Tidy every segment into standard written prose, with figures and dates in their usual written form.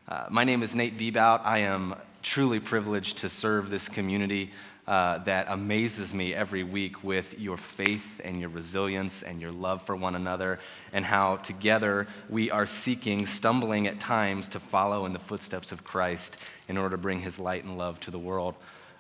My name is Nate Bebout. I am truly privileged to serve this community that amazes me every week with your faith and your resilience and your love for one another, and how together we are seeking, stumbling at times, to follow in the footsteps of Christ in order to bring his light and love to the world.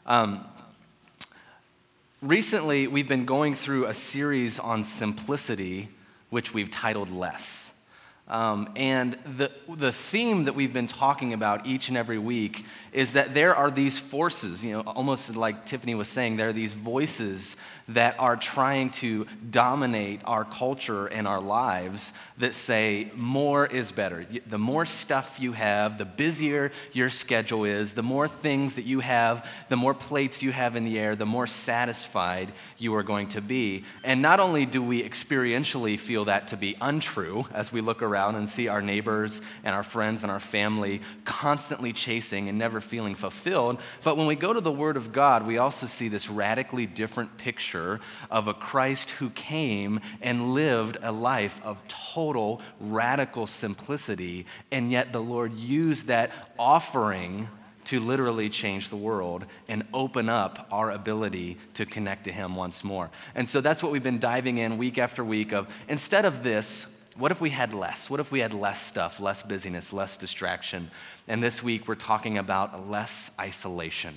Recently, we've been going through a series on simplicity, which we've titled Less. And the theme that we've been talking about each and every week is that there are these forces, almost like Tiffany was saying, there are these voices that are trying to dominate our culture and our lives that say more is better. The more stuff you have, the busier your schedule is, the more things that you have, the more plates you have in the air, the more satisfied you are going to be. And not only do we experientially feel that to be untrue as we look around and see our neighbors and our friends and our family constantly chasing and never feeling fulfilled, but when we go to the Word of God, we also see this radically different picture of a Christ who came and lived a life of total radical simplicity, and yet the Lord used that offering to literally change the world and open up our ability to connect to him once more. And so that's what we've been diving in week after week of, instead of this, what if we had less? What if we had less stuff, less busyness, less distraction? And this week we're talking about less isolation.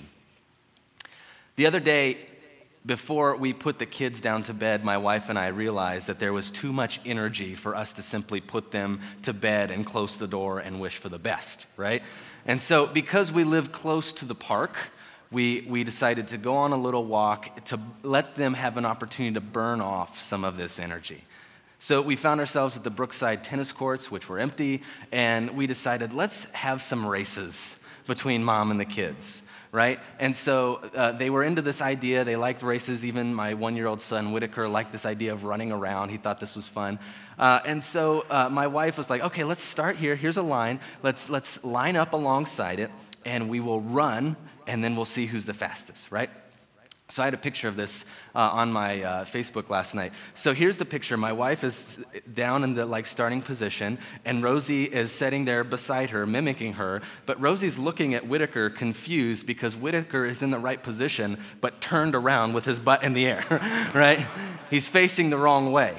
The other day, before we put the kids down to bed, my wife and I realized that there was too much energy for us to simply put them to bed and close the door and wish for the best, right? And so because we live close to the park, we decided to go on a little walk to let them have an opportunity to burn off some of this energy. So we found ourselves at the Brookside tennis courts, which were empty, and we decided, let's have some races between mom and the kids. Right? And so they were into this idea. They liked races. Even my 1-year-old son, Whitaker, liked this idea of running around. He thought this was fun. And so my wife was like, okay, let's start here. Here's a line. Let's line up alongside it, and we will run, and then we'll see who's the fastest, right? So I had a picture of this on my Facebook last night. So here's the picture. My wife is down in the starting position, and Rosie is sitting there beside her, mimicking her. But Rosie's looking at Whitaker confused because Whitaker is in the right position, but turned around with his butt in the air, right? He's facing the wrong way.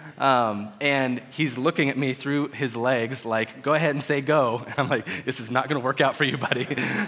And he's looking at me through his legs like, go ahead and say go. And I'm like, this is not going to work out for you, buddy.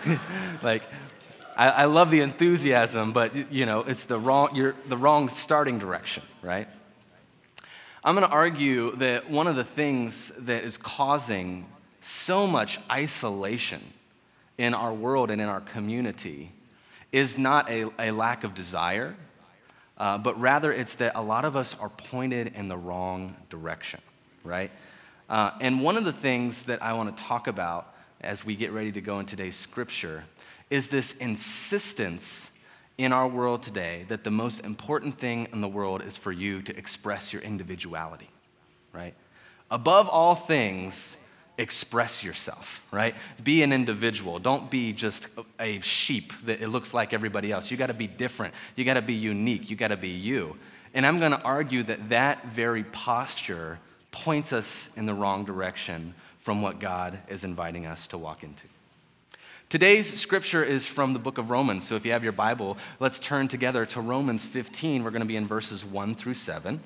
I love the enthusiasm, but it's the wrong starting direction, right? I'm going to argue that one of the things that is causing so much isolation in our world and in our community is not a lack of desire, but rather it's that a lot of us are pointed in the wrong direction, right? And one of the things that I want to talk about as we get ready to go in today's scripture is this insistence in our world today that the most important thing in the world is for you to express your individuality, right? Above all things, express yourself, right? Be an individual. Don't be just a sheep that it looks like everybody else. You got to be different. You got to be unique. You got to be you. And I'm going to argue that very posture points us in the wrong direction from what God is inviting us to walk into. Today's scripture is from the book of Romans. So if you have your Bible, let's turn together to Romans 15. We're going to be in verses 1 through 7.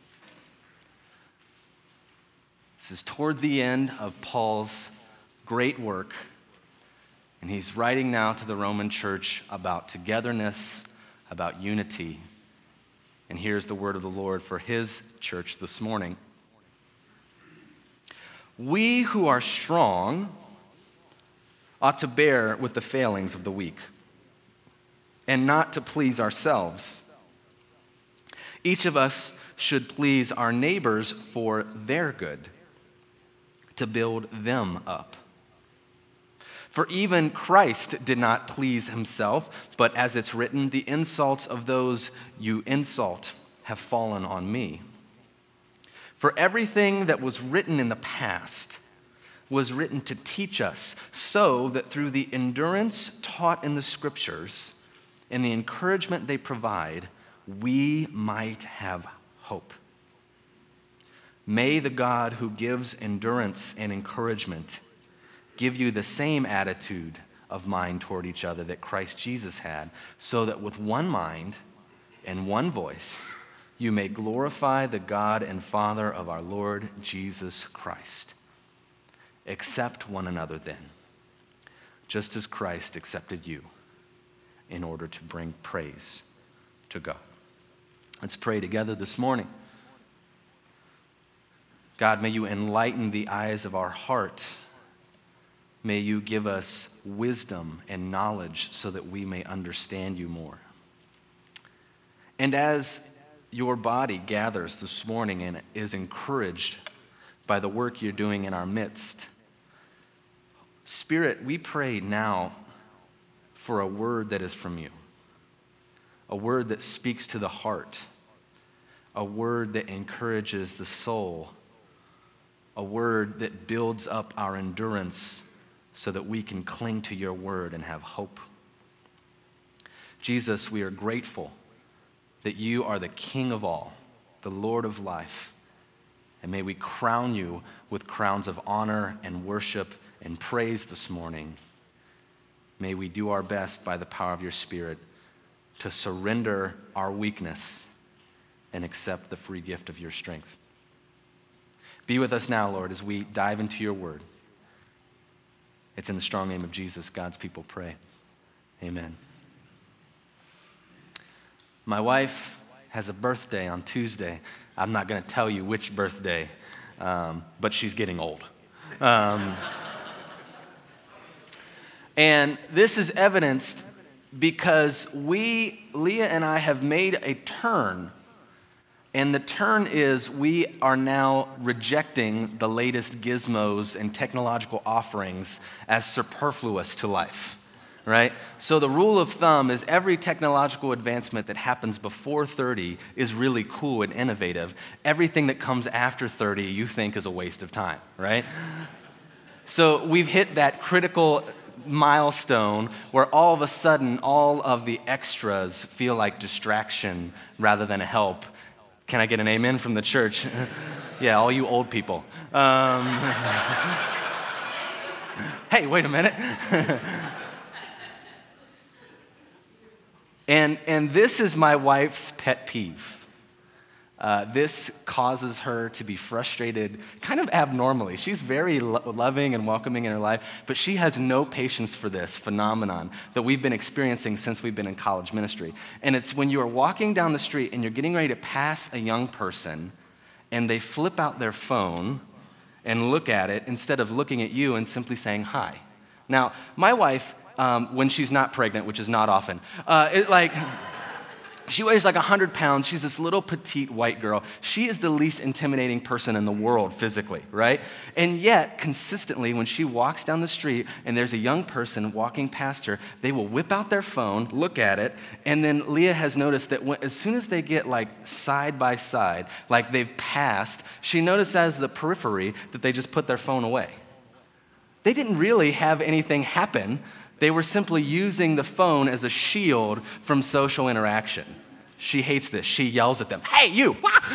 This is toward the end of Paul's great work, and he's writing now to the Roman church about togetherness, about unity. And here's the word of the Lord for his church this morning. We who are strong ought to bear with the failings of the weak, and not to please ourselves. Each of us should please our neighbors for their good, to build them up. For even Christ did not please himself, but as it's written, the insults of those you insult have fallen on me. For everything that was written in the past was written to teach us, so that through the endurance taught in the Scriptures and the encouragement they provide, we might have hope. May the God who gives endurance and encouragement give you the same attitude of mind toward each other that Christ Jesus had, so that with one mind and one voice, you may glorify the God and Father of our Lord Jesus Christ. Accept one another then, just as Christ accepted you, in order to bring praise to God. Let's pray together this morning. God, may you enlighten the eyes of our heart. May you give us wisdom and knowledge so that we may understand you more. And as your body gathers this morning and is encouraged by the work you're doing in our midst, Spirit, we pray now for a word that is from you, a word that speaks to the heart, a word that encourages the soul, a word that builds up our endurance so that we can cling to your word and have hope. Jesus, we are grateful that you are the King of all, the Lord of life, and may we crown you with crowns of honor and worship and praise this morning. May we do our best by the power of your Spirit to surrender our weakness and accept the free gift of your strength. Be with us now, Lord, as we dive into your word. It's in the strong name of Jesus, God's people pray. Amen. My wife has a birthday on Tuesday. I'm not going to tell you which birthday, but she's getting old. And this is evidenced because Leah and I have made a turn. And the turn is we are now rejecting the latest gizmos and technological offerings as superfluous to life, right? So the rule of thumb is every technological advancement that happens before 30 is really cool and innovative. Everything that comes after 30 you think is a waste of time, right? So we've hit that critical milestone where all of a sudden all of the extras feel like distraction rather than a help. Can I get an amen from the church? Yeah, all you old people. Hey, wait a minute. And this is my wife's pet peeve. This causes her to be frustrated kind of abnormally. She's very loving and welcoming in her life, but she has no patience for this phenomenon that we've been experiencing since we've been in college ministry. And it's when you are walking down the street and you're getting ready to pass a young person and they flip out their phone and look at it instead of looking at you and simply saying hi. Now, my wife, when she's not pregnant, which is not often, she weighs like 100 pounds. She's this little petite white girl. She is the least intimidating person in the world physically, right? And yet, consistently, when she walks down the street and there's a young person walking past her, they will whip out their phone, look at it, and then Leah has noticed that as soon as they get like side by side, like they've passed, she noticed as the periphery that they just put their phone away. They didn't really have anything happen. They were simply using the phone as a shield from social interaction. She hates this. She yells at them, "Hey, you!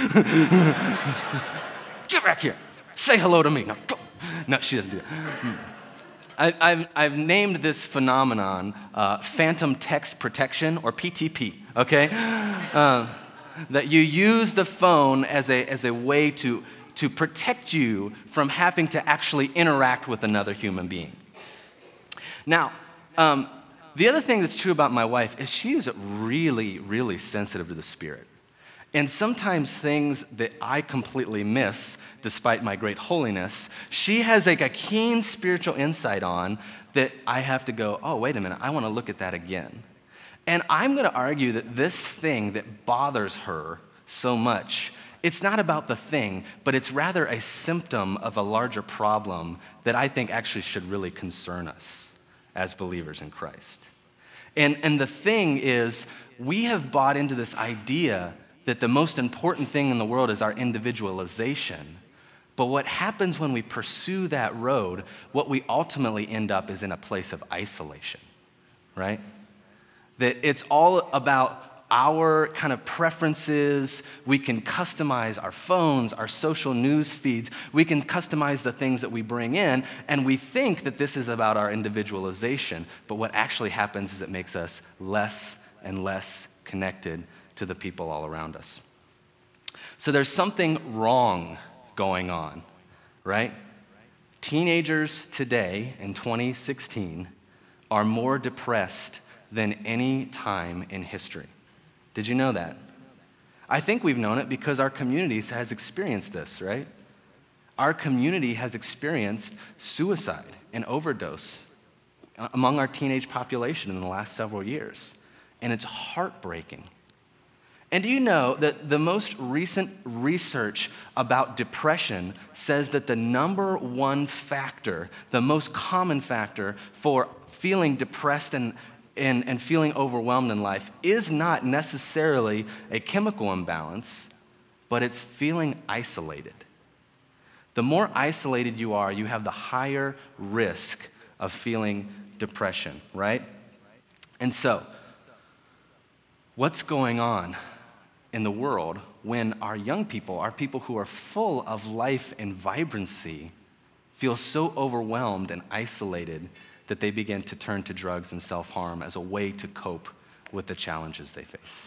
Get back here! Say hello to me!" No, go. No, she doesn't do that. I've named this phenomenon phantom text protection, or PTP, okay? That you use the phone as a way to protect you from having to actually interact with another human being. Now, the other thing that's true about my wife is she is really, really sensitive to the Spirit. And sometimes things that I completely miss, despite my great holiness, she has like a keen spiritual insight on that I have to go, oh, wait a minute, I want to look at that again. And I'm going to argue that this thing that bothers her so much, it's not about the thing, but it's rather a symptom of a larger problem that I think actually should really concern us as believers in Christ. And the thing is, we have bought into this idea that the most important thing in the world is our individualization. But what happens when we pursue that road, what we ultimately end up is in a place of isolation, right? That it's all about our kind of preferences. We can customize our phones, our social news feeds. We can customize the things that we bring in, and we think that this is about our individualization. But what actually happens is it makes us less and less connected to the people all around us. So there's something wrong going on, right? Teenagers today in 2016 are more depressed than any time in history. Did you know that? I think we've known it because our community has experienced this, right? Our community has experienced suicide and overdose among our teenage population in the last several years, and it's heartbreaking. And do you know that the most recent research about depression says that the number one factor, the most common factor for feeling depressed and feeling overwhelmed in life is not necessarily a chemical imbalance, but it's feeling isolated. The more isolated you are, you have the higher risk of feeling depression, right? And so, what's going on in the world when our young people, our people who are full of life and vibrancy, feel so overwhelmed and isolated that they begin to turn to drugs and self-harm as a way to cope with the challenges they face?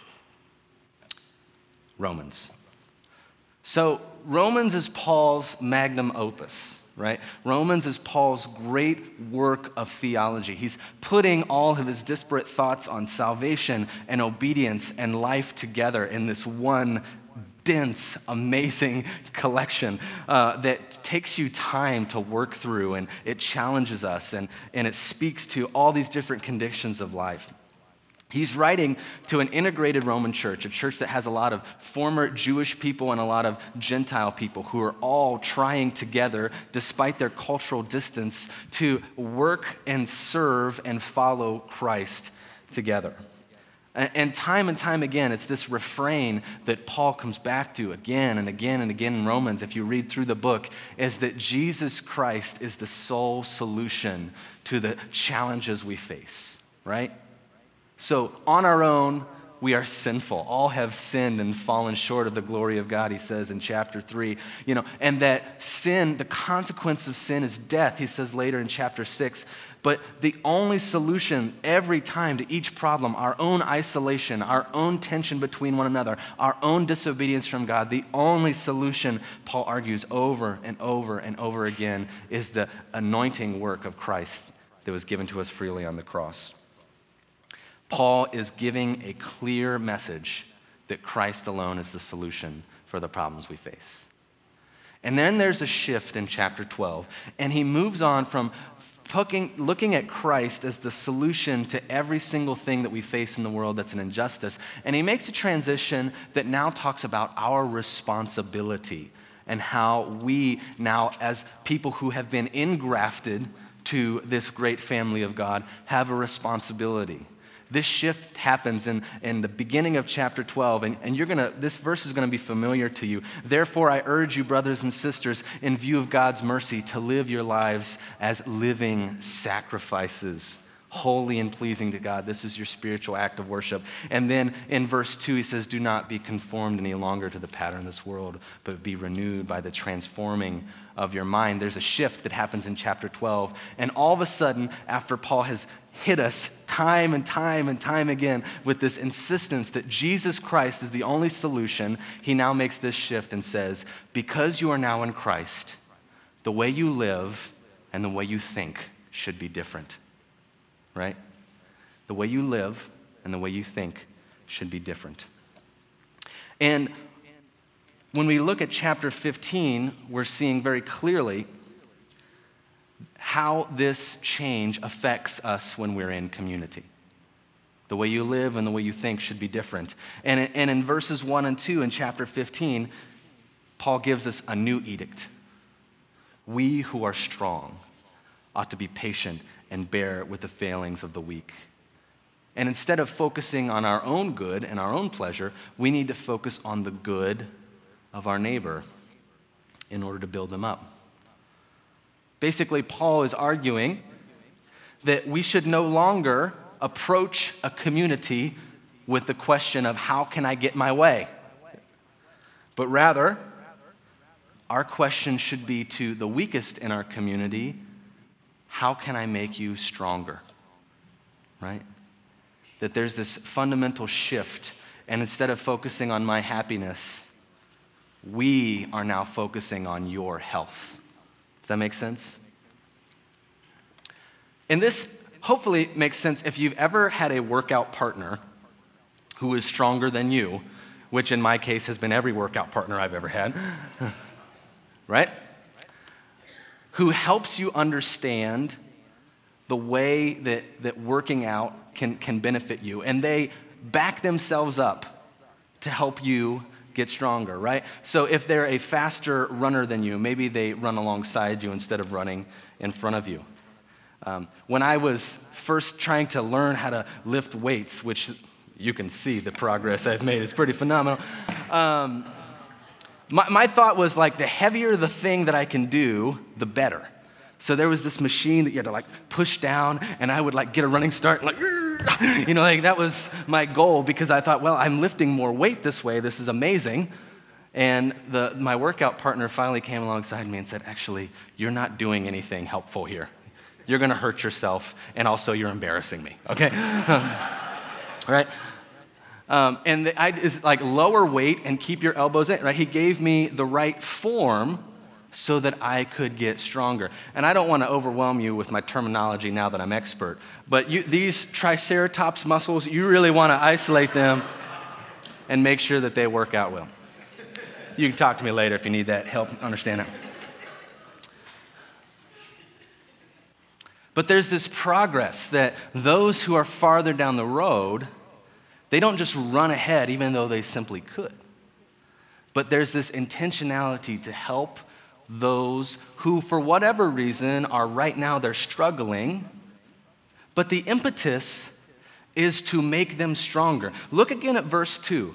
Romans. So Romans is Paul's magnum opus, right? Romans is Paul's great work of theology. He's putting all of his disparate thoughts on salvation and obedience and life together in this one dense, amazing collection that takes you time to work through, and it challenges us, and it speaks to all these different conditions of life. He's writing to an integrated Roman church, a church that has a lot of former Jewish people and a lot of Gentile people who are all trying together, despite their cultural distance, to work and serve and follow Christ together. And time again, it's this refrain that Paul comes back to again and again and again in Romans, if you read through the book, is that Jesus Christ is the sole solution to the challenges we face, right? So on our own, we are sinful. All have sinned and fallen short of the glory of God, he says in chapter 3. And that sin, the consequence of sin is death, he says later in chapter 6. But the only solution every time to each problem, our own isolation, our own tension between one another, our own disobedience from God, the only solution, Paul argues over and over and over again, is the anointing work of Christ that was given to us freely on the cross. Paul is giving a clear message that Christ alone is the solution for the problems we face. And then there's a shift in chapter 12, and he moves on from looking at Christ as the solution to every single thing that we face in the world that's an injustice, and he makes a transition that now talks about our responsibility and how we now, as people who have been engrafted to this great family of God, have a responsibility. This shift happens in the beginning of chapter 12, and this verse is going to be familiar to you. Therefore, I urge you, brothers and sisters, in view of God's mercy, to live your lives as living sacrifices, holy and pleasing to God. This is your spiritual act of worship. And then in verse 2, he says, do not be conformed any longer to the pattern of this world, but be renewed by the transforming of your mind. There's a shift that happens in chapter 12, and all of a sudden, after Paul has hit us time and time again with this insistence that Jesus Christ is the only solution, he now makes this shift and says, because you are now in Christ, the way you live and the way you think should be different, right? The way you live and the way you think should be different. And when we look at chapter 15, we're seeing very clearly how this change affects us when we're in community. The way you live and the way you think should be different. And in verses 1 and 2 in chapter 15, Paul gives us a new edict. We who are strong ought to be patient and bear with the failings of the weak. And instead of focusing on our own good and our own pleasure, we need to focus on the good of our neighbor in order to build them up. Basically, Paul is arguing that we should no longer approach a community with the question of how can I get my way? But rather, our question should be to the weakest in our community, how can I make you stronger? Right? That there's this fundamental shift, and instead of focusing on my happiness, we are now focusing on your health. Does that make sense? And this hopefully makes sense if you've ever had a workout partner who is stronger than you, which in my case has been every workout partner I've ever had, right? Who helps you understand the way that working out can benefit you. And they back themselves up to help you get stronger, right? So if they're a faster runner than you, maybe they run alongside you instead of running in front of you. When I was first trying to learn how to lift weights, which you can see the progress I've made, it's pretty phenomenal. My thought was like, the heavier the thing that I can do, the better. So there was this machine that you had to like push down, and I would like get a running start, and like that was my goal, because I thought, well, I'm lifting more weight this way. This is amazing. And my workout partner finally came alongside me and said, actually, you're not doing anything helpful here. You're going to hurt yourself, and also you're embarrassing me. Okay, right? And is like lower weight and keep your elbows in. Right? He gave me the right form so that I could get stronger. And I don't want to overwhelm you with my terminology now that I'm expert, but these triceratops muscles, you really want to isolate them and make sure that they work out well. You can talk to me later if you need that help understand it. But there's this progress that those who are farther down the road, they don't just run ahead even though they simply could. But there's this intentionality to help those who, for whatever reason, are right now, they're struggling, but the impetus is to make them stronger. Look again at verse 2.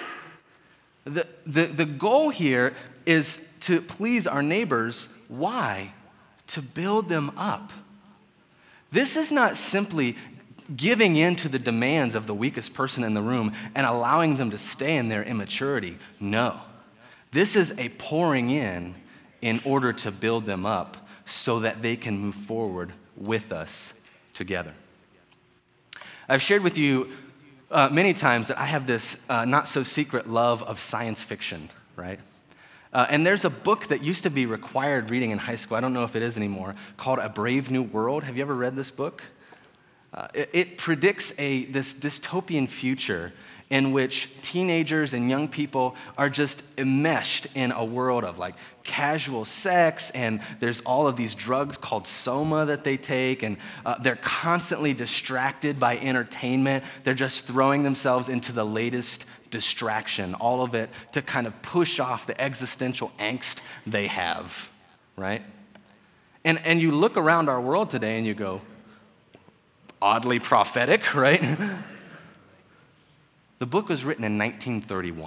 The goal here is to please our neighbors. Why? To build them up. This is not simply giving in to the demands of the weakest person in the room and allowing them to stay in their immaturity. No. This is a pouring in order to build them up so that they can move forward with us together. I've shared with you many times that I have this not-so-secret love of science fiction, right? And there's a book that used to be required reading in high school, I don't know if it is anymore, called A Brave New World. Have you ever read this book? It predicts this dystopian future in which teenagers and young people are just enmeshed in a world of like casual sex, and there's all of these drugs called Soma that they take, and they're constantly distracted by entertainment. They're just throwing themselves into the latest distraction, all of it to kind of push off the existential angst they have, right? And you look around our world today and you go, oddly prophetic, right? The book was written in 1931.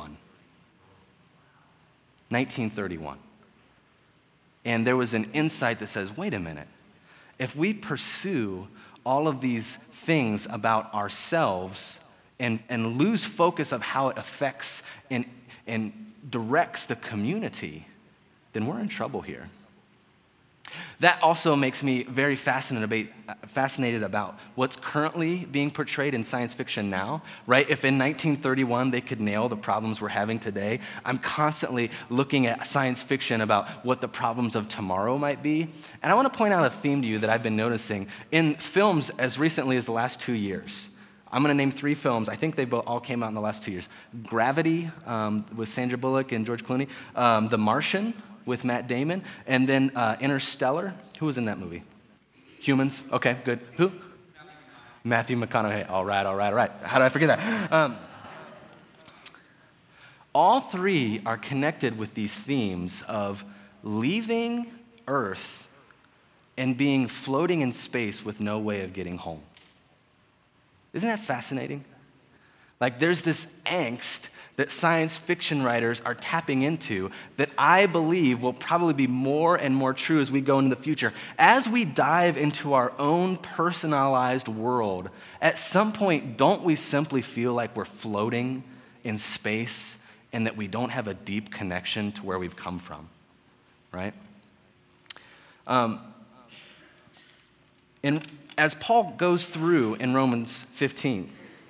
1931. And there was an insight that says, wait a minute, if we pursue all of these things about ourselves and lose focus of how it affects and directs the community, then we're in trouble here. That also makes me very fascinated about what's currently being portrayed in science fiction now, right? If in 1931 they could nail the problems we're having today, I'm constantly looking at science fiction about what the problems of tomorrow might be. And I want to point out a theme to you that I've been noticing in films as recently as the last 2 years. I'm going to name 3 films. I think they all came out in the last 2 years. Gravity with Sandra Bullock and George Clooney. The Martian with Matt Damon, and then Interstellar. Who was in that movie? Humans? Okay, good. Who? Matthew McConaughey. All right. How did I forget that? All 3 are connected with these themes of leaving Earth and being floating in space with no way of getting home. Isn't that fascinating? Like there's this angst that science fiction writers are tapping into that I believe will probably be more and more true as we go into the future. As we dive into our own personalized world, at some point, don't we simply feel like we're floating in space and that we don't have a deep connection to where we've come from, right? And as Paul goes through in Romans 15,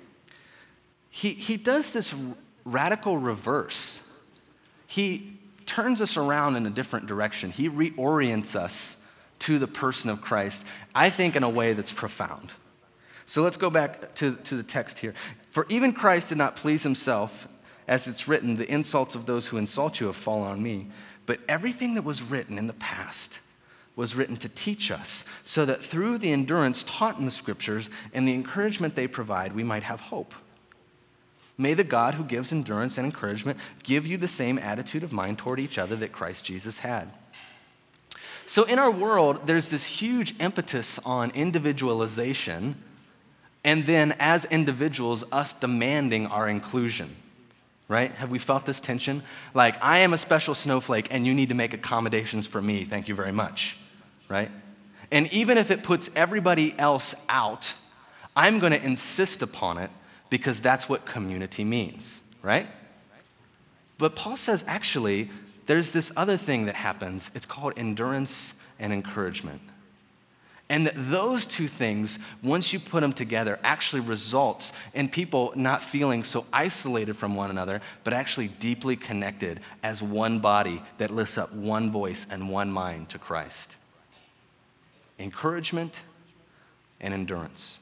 he does this radical reverse. He turns us around in a different direction. He reorients us to the person of Christ, I think in a way that's profound. So let's go back to the text here. For even Christ did not please himself, as it's written, the insults of those who insult you have fallen on me. But everything that was written in the past was written to teach us, so that through the endurance taught in the Scriptures and the encouragement they provide, we might have hope. May the God who gives endurance and encouragement give you the same attitude of mind toward each other that Christ Jesus had. So in our world, there's this huge impetus on individualization, and then as individuals, us demanding our inclusion, right? Have we felt this tension? Like, I am a special snowflake, and you need to make accommodations for me. Thank you very much, right? And even if it puts everybody else out, I'm going to insist upon it because that's what community means, right? But Paul says, actually, there's this other thing that happens. It's called endurance and encouragement. And that those two things, once you put them together, actually results in people not feeling so isolated from one another, but actually deeply connected as one body that lifts up one voice and one mind to Christ. Encouragement and endurance.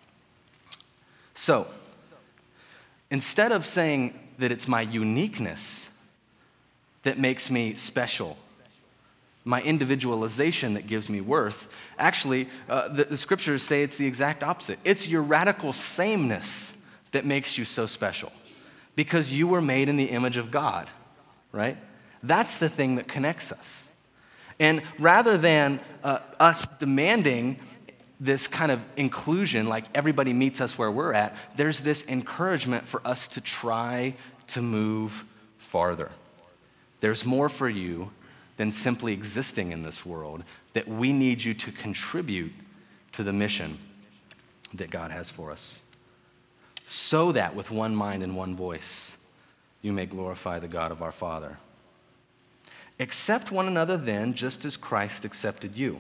So, instead of saying that it's my uniqueness that makes me special, my individualization that gives me worth, actually, the scriptures say it's the exact opposite. It's your radical sameness that makes you so special because you were made in the image of God, right? That's the thing that connects us. And rather than us demanding this kind of inclusion, like everybody meets us where we're at, there's this encouragement for us to try to move farther. There's more for you than simply existing in this world, that we need you to contribute to the mission that God has for us, so that with one mind and one voice, you may glorify the God of our Father. Accept one another then, just as Christ accepted you.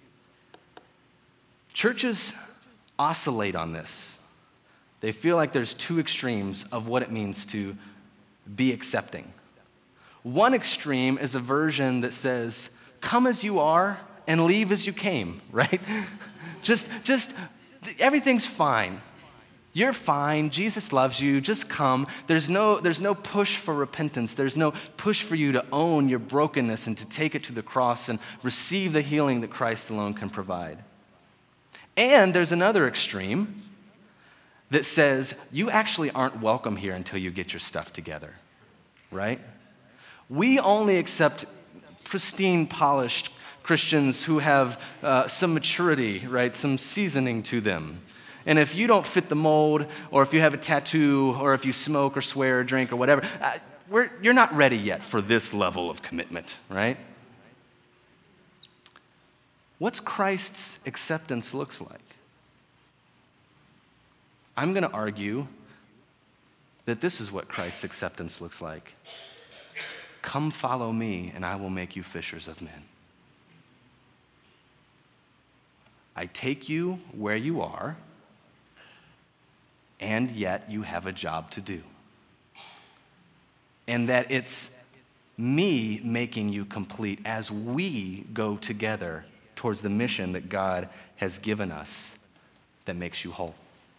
Churches oscillate on this. They feel like there's two extremes of what it means to be accepting. One extreme is a version that says, come as you are and leave as you came, right? just everything's fine. You're fine. Jesus loves you. Just come. There's no push for repentance. There's no push for you to own your brokenness and to take it to the cross and receive the healing that Christ alone can provide. And there's another extreme that says you actually aren't welcome here until you get your stuff together, right? We only accept pristine, polished Christians who have some maturity, right? Some seasoning to them. And if you don't fit the mold, or if you have a tattoo, or if you smoke or swear or drink or whatever, you're not ready yet for this level of commitment, right? What's Christ's acceptance looks like? I'm going to argue that this is what Christ's acceptance looks like. Come follow me, and I will make you fishers of men. I take you where you are, and yet you have a job to do. And that it's me making you complete as we go together towards the mission that God has given us that makes you whole.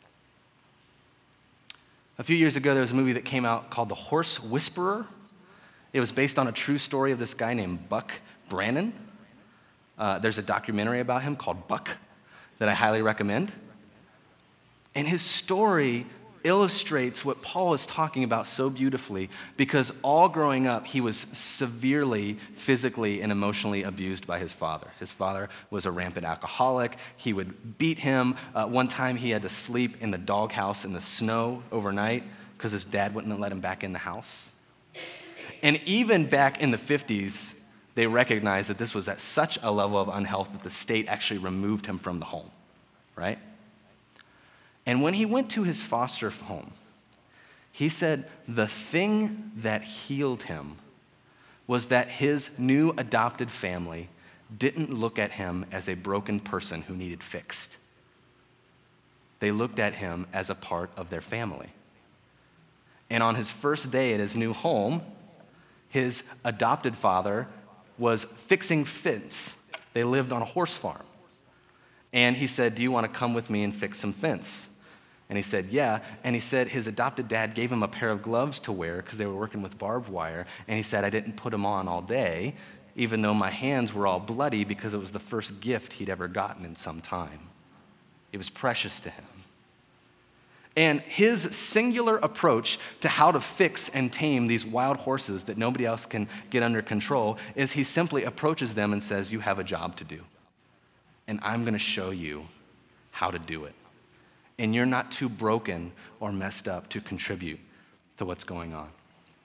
A few years ago, there was a movie that came out called The Horse Whisperer. It was based on a true story of this guy named Buck Brannon. There's a documentary about him called Buck that I highly recommend. And his story illustrates what Paul is talking about so beautifully, because all growing up, he was severely physically and emotionally abused by his father. His father was a rampant alcoholic. He would beat him. One time he had to sleep in the doghouse in the snow overnight because his dad wouldn't let him back in the house. And even back in the 50s, they recognized that this was at such a level of unhealth that the state actually removed him from the home, right? And when he went to his foster home, he said the thing that healed him was that his new adopted family didn't look at him as a broken person who needed fixed. They looked at him as a part of their family. And on his first day at his new home, his adopted father was fixing fence. They lived on a horse farm. And he said, "Do you want to come with me and fix some fence?" And he said, "Yeah." And he said his adopted dad gave him a pair of gloves to wear because they were working with barbed wire. And he said, "I didn't put them on all day, even though my hands were all bloody because it was the first gift he'd ever gotten in some time. It was precious to him." And his singular approach to how to fix and tame these wild horses that nobody else can get under control is he simply approaches them and says, "You have a job to do, and I'm going to show you how to do it. And you're not too broken or messed up to contribute to what's going on."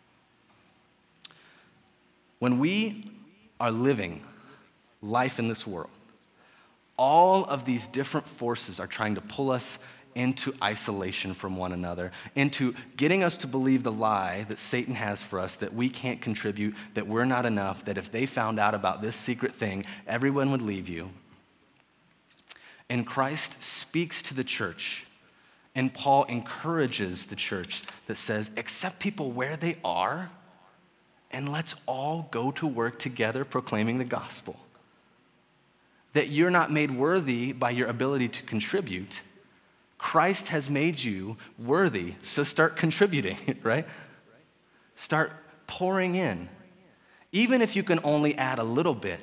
When we are living life in this world, all of these different forces are trying to pull us into isolation from one another, into getting us to believe the lie that Satan has for us, that we can't contribute, that we're not enough, that if they found out about this secret thing, everyone would leave you. And Christ speaks to the church, and Paul encourages the church that says, accept people where they are, and let's all go to work together proclaiming the gospel. That you're not made worthy by your ability to contribute. Christ has made you worthy, so start contributing, right? Start pouring in. Even if you can only add a little bit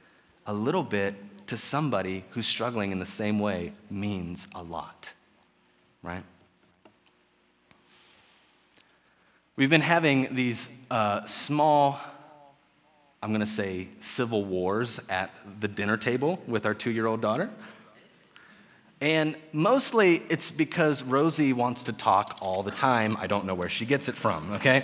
to somebody who's struggling in the same way means a lot, right? We've been having these small, I'm going to say, civil wars at the dinner table with our 2-year-old daughter. And mostly it's because Rosie wants to talk all the time. I don't know where she gets it from, okay?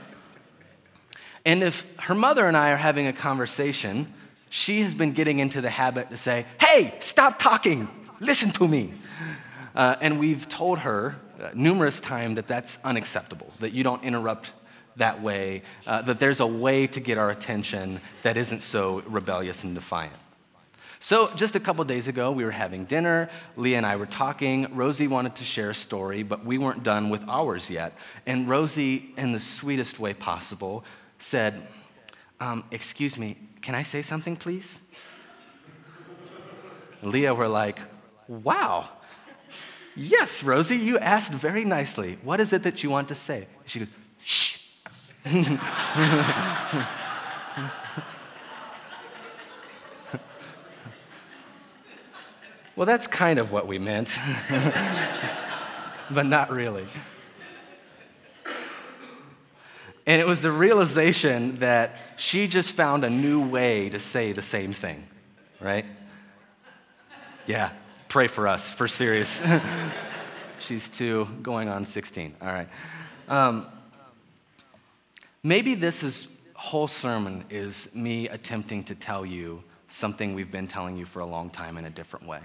And if her mother and I are having a conversation, she has been getting into the habit to say, "Hey, stop talking, listen to me." And we've told her numerous times that that's unacceptable, that you don't interrupt that way, that there's a way to get our attention that isn't so rebellious and defiant. So just a couple days ago, we were having dinner. Leah and I were talking. Rosie wanted to share a story, but we weren't done with ours yet. And Rosie, in the sweetest way possible, said, "Excuse me, can I say something, please?" Leah were like, "Wow. Yes, Rosie, you asked very nicely. What is it that you want to say?" She goes, "Shh." Well, that's kind of what we meant, but not really. And it was the realization that she just found a new way to say the same thing, right? Yeah, pray for us, for serious. She's 2, going on 16. All right. Maybe this whole sermon is me attempting to tell you something we've been telling you for a long time in a different way.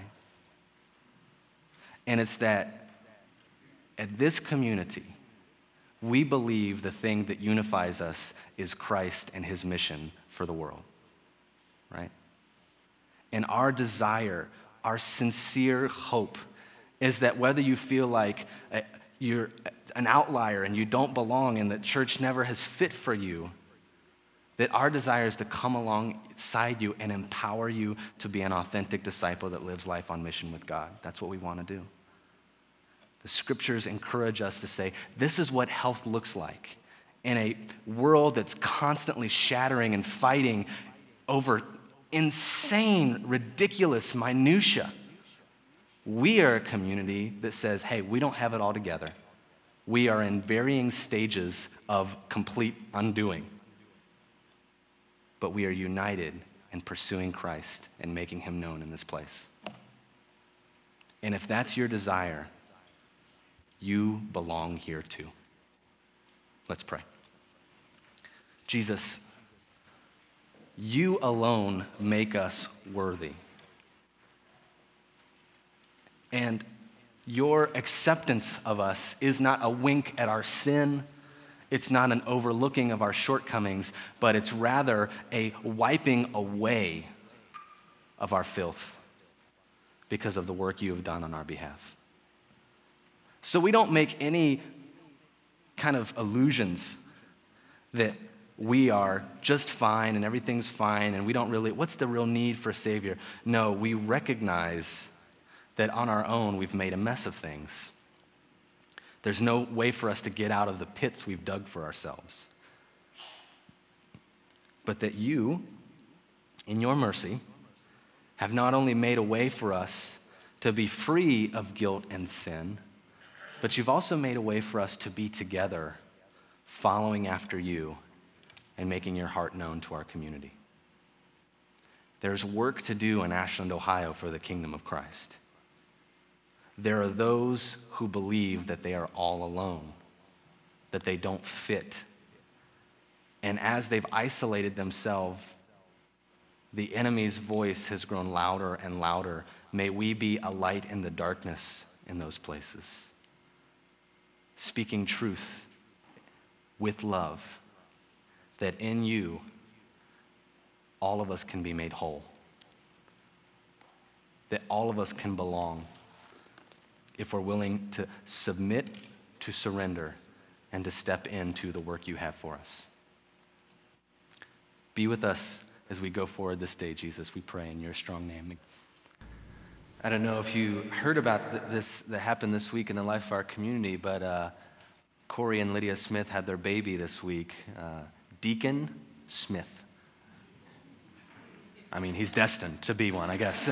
And it's that at this community, we believe the thing that unifies us is Christ and his mission for the world, right? And our desire, our sincere hope is that whether you feel like you're an outlier and you don't belong and that church never has fit for you, that our desire is to come alongside you and empower you to be an authentic disciple that lives life on mission with God. That's what we want to do. The scriptures encourage us to say, this is what health looks like in a world that's constantly shattering and fighting over insane, ridiculous minutia. We are a community that says, hey, we don't have it all together. We are in varying stages of complete undoing. But we are united in pursuing Christ and making him known in this place. And if that's your desire, you belong here too. Let's pray. Jesus, you alone make us worthy. And your acceptance of us is not a wink at our sin. It's not an overlooking of our shortcomings, but it's rather a wiping away of our filth because of the work you have done on our behalf. So we don't make any kind of illusions that we are just fine and everything's fine and we don't really, what's the real need for a Savior? No, we recognize that on our own we've made a mess of things. There's no way for us to get out of the pits we've dug for ourselves. But that you, in your mercy, have not only made a way for us to be free of guilt and sin, but you've also made a way for us to be together, following after you and making your heart known to our community. There's work to do in Ashland, Ohio for the kingdom of Christ. There are those who believe that they are all alone, that they don't fit. And as they've isolated themselves, the enemy's voice has grown louder and louder. May we be a light in the darkness in those places, speaking truth with love, that in you, all of us can be made whole, that all of us can belong if we're willing to submit, to surrender, and to step into the work you have for us. Be with us as we go forward this day, Jesus, we pray in your strong name. I don't know if you heard about this that happened this week in the life of our community, but Corey and Lydia Smith had their baby this week, Deacon Smith. I mean, he's destined to be one, I guess.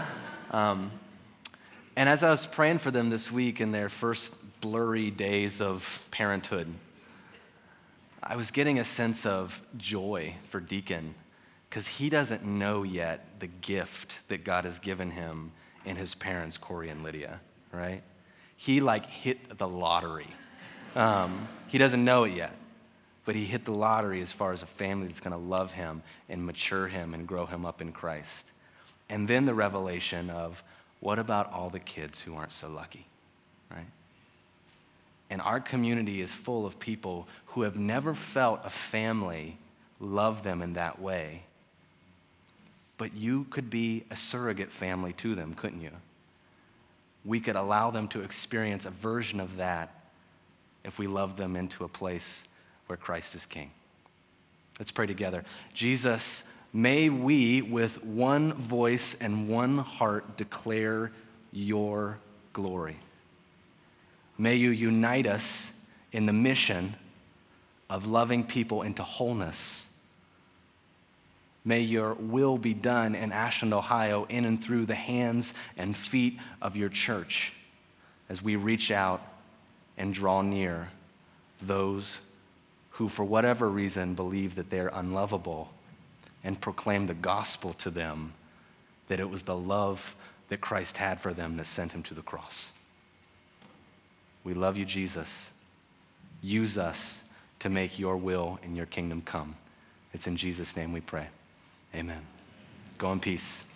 And as I was praying for them this week in their first blurry days of parenthood, I was getting a sense of joy for Deacon because he doesn't know yet the gift that God has given him in his parents, Corey and Lydia, right? He hit the lottery. He doesn't know it yet, but he hit the lottery as far as a family that's going to love him and mature him and grow him up in Christ. And then the revelation of, what about all the kids who aren't so lucky, right? And our community is full of people who have never felt a family love them in that way. But you could be a surrogate family to them, couldn't you? We could allow them to experience a version of that if we love them into a place where Christ is King. Let's pray together. Jesus, may we with one voice and one heart declare your glory. May you unite us in the mission of loving people into wholeness. May your will be done in Ashland, Ohio, in and through the hands and feet of your church as we reach out and draw near those who, for whatever reason, believe that they're unlovable and proclaim the gospel to them, that it was the love that Christ had for them that sent him to the cross. We love you, Jesus. Use us to make your will and your kingdom come. It's in Jesus' name we pray. Amen. Go in peace.